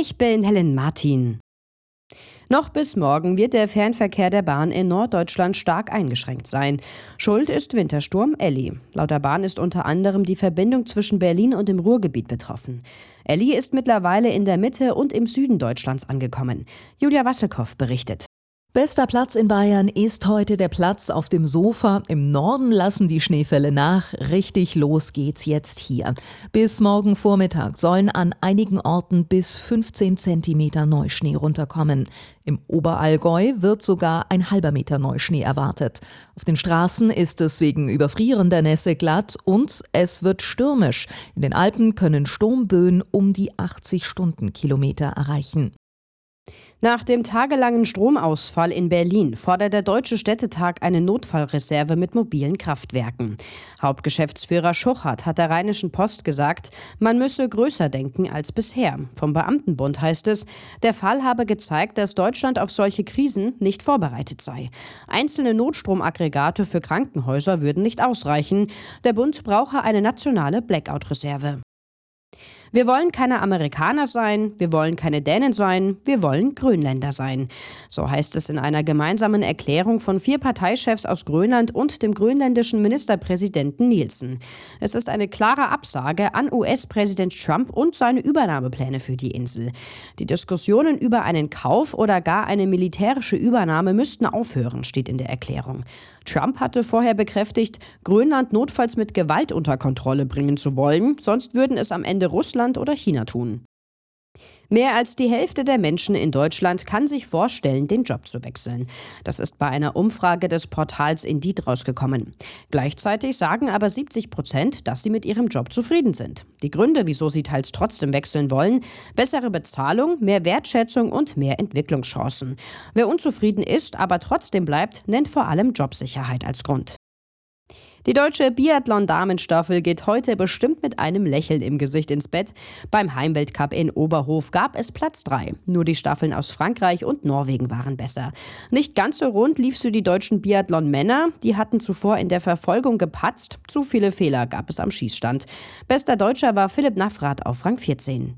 Ich bin Helen Martin. Noch bis morgen wird der Fernverkehr der Bahn in Norddeutschland stark eingeschränkt sein. Schuld ist Wintersturm Elli. Laut der Bahn ist unter anderem die Verbindung zwischen Berlin und dem Ruhrgebiet betroffen. Elli ist mittlerweile in der Mitte und im Süden Deutschlands angekommen. Julia Wasselkow berichtet. Bester Platz in Bayern ist heute der Platz auf dem Sofa. Im Norden lassen die Schneefälle nach. Richtig los geht's jetzt hier. Bis morgen Vormittag sollen an einigen Orten bis 15 Zentimeter Neuschnee runterkommen. Im Oberallgäu wird sogar ein halber Meter Neuschnee erwartet. Auf den Straßen ist es wegen überfrierender Nässe glatt und es wird stürmisch. In den Alpen können Sturmböen um die 80 Stundenkilometer erreichen. Nach dem tagelangen Stromausfall in Berlin fordert der Deutsche Städtetag eine Notfallreserve mit mobilen Kraftwerken. Hauptgeschäftsführer Schuchert hat der Rheinischen Post gesagt, man müsse größer denken als bisher. Vom Beamtenbund heißt es, der Fall habe gezeigt, dass Deutschland auf solche Krisen nicht vorbereitet sei. Einzelne Notstromaggregate für Krankenhäuser würden nicht ausreichen. Der Bund brauche eine nationale Blackout-Reserve. Wir wollen keine Amerikaner sein, wir wollen keine Dänen sein, wir wollen Grönländer sein. So heißt es in einer gemeinsamen Erklärung von 4 Parteichefs aus Grönland und dem grönländischen Ministerpräsidenten Nielsen. Es ist eine klare Absage an US-Präsident Trump und seine Übernahmepläne für die Insel. Die Diskussionen über einen Kauf oder gar eine militärische Übernahme müssten aufhören, steht in der Erklärung. Trump hatte vorher bekräftigt, Grönland notfalls mit Gewalt unter Kontrolle bringen zu wollen, sonst würden es am Ende Russland oder China tun. Mehr als die Hälfte der Menschen in Deutschland kann sich vorstellen, den Job zu wechseln. Das ist bei einer Umfrage des Portals Indeed rausgekommen. Gleichzeitig sagen aber 70%, dass sie mit ihrem Job zufrieden sind. Die Gründe, wieso sie teils trotzdem wechseln wollen: bessere Bezahlung, mehr Wertschätzung und mehr Entwicklungschancen. Wer unzufrieden ist, aber trotzdem bleibt, nennt vor allem Jobsicherheit als Grund. Die deutsche Biathlon-Damenstaffel geht heute bestimmt mit einem Lächeln im Gesicht ins Bett. Beim Heimweltcup in Oberhof gab es Platz 3. Nur die Staffeln aus Frankreich und Norwegen waren besser. Nicht ganz so rund lief's für die deutschen Biathlon-Männer. Die hatten zuvor in der Verfolgung gepatzt. Zu viele Fehler gab es am Schießstand. Bester Deutscher war Philipp Navrat auf Rang 14.